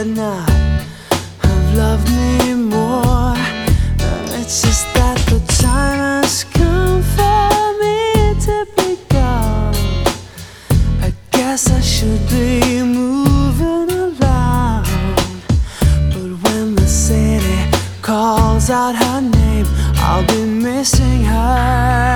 could not have loved me more. It's just that the time has come for me to be gone. I guess I should be moving along, but when the city calls out her name, I'll be missing her.